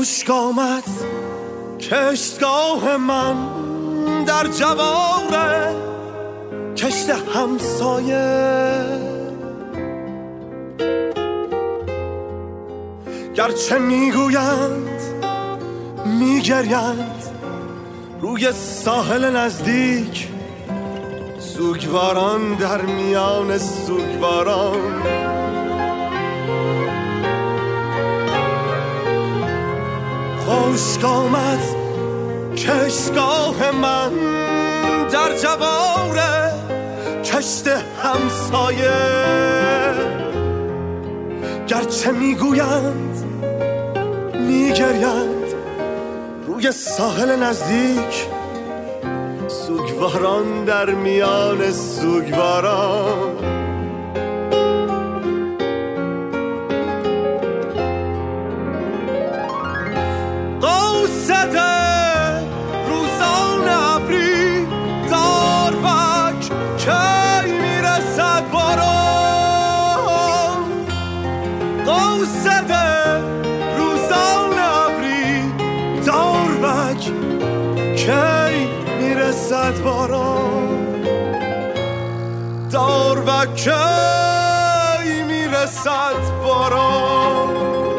خشک آمد کشتگاه من در جواره کشت همسایه، گرچه میگویند میگریند روی ساحل نزدیک، سوگواران در میان سوگواران. خشک آمد کشتگاه من در جواره کشت همسایه، گرچه میگویند میگریند روی ساحل نزدیک، سوگواران در میان سوگواران. قوسده روزان ابری داروک کی میرسد باران، قوسده روزان ابری داروک کی میرسد باران، داروک کی میرسد باران.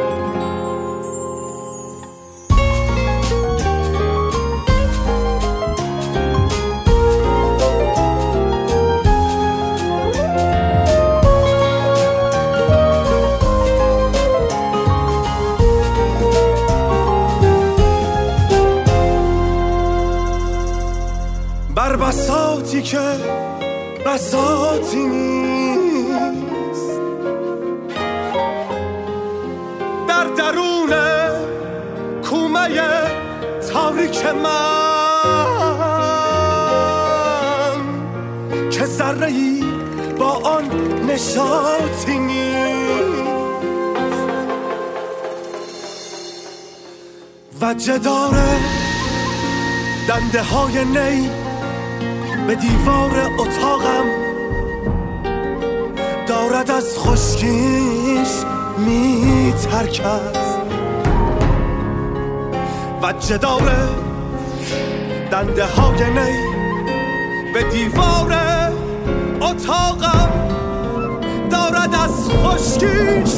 بر بساطی که بساطی نیست، در درون کومه تاریک من که ذره‌ای با آن نشاطی نیست، و جدار دنده های نی به دیوار اتاقم دارد از خشکیش میترکد، و جدار دنده های نی به دیوار اتاقم دارد از خشکیش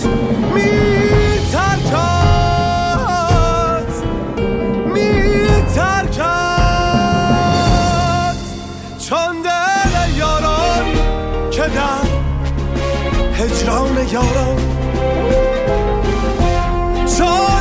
میترکد، چون دل یاران که در هجران یاران، چون